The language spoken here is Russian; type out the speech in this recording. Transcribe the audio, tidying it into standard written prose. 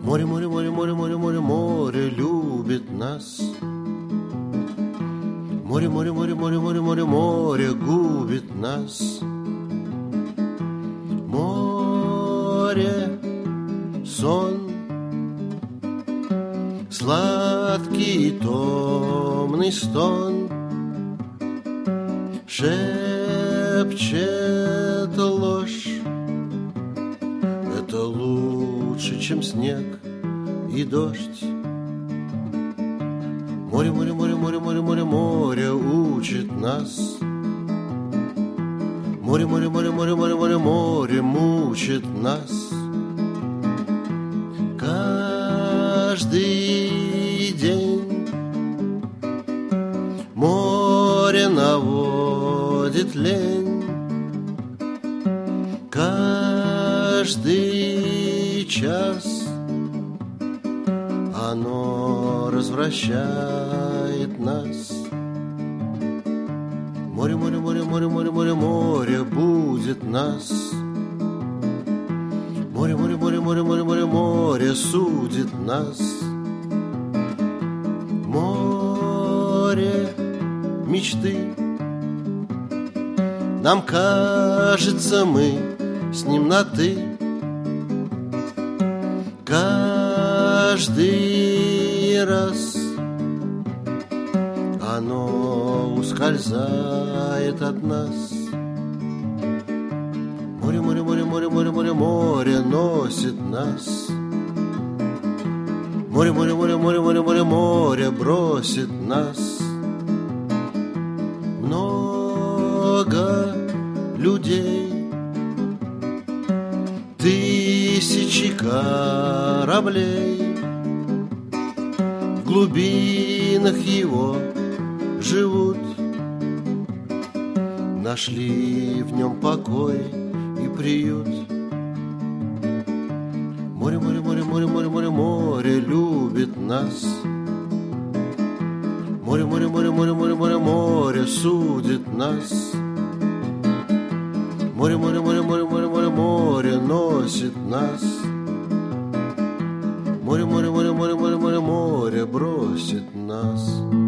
Море, море, море, море, море, море, море любит нас. Море, море, море, море, море, море, море губит нас. Море, сон, сладкий томный стон, шепчет ложь. Это лучше, чем снег и дождь. Море, море, море, море, море, море, море учит нас. Море, море, море, море, море, море, море мучит нас. Каждый день море наводит лень. Каждый час оно развращает нас. Море, море, море, море, море, море, море будет нас. Море, море, море, море, море, море, море судит нас. Море мечты. Нам кажется, мы с ним на «ты». Каждый раз оно ускользает от нас. Море, море, море, море, море, море, море носит нас. Море, море, море, море, море, море, море бросит нас. Много людей, тысячи кораблей в глубинах его живут. Нашли в нем покой и приют. Море, море, море, море, море, море, море любит нас. Море, море, море, море, море, море, море судит нас. Море, море, море, море, море, море, море носит нас. Море, море, море, море, море, море, море бросит нас.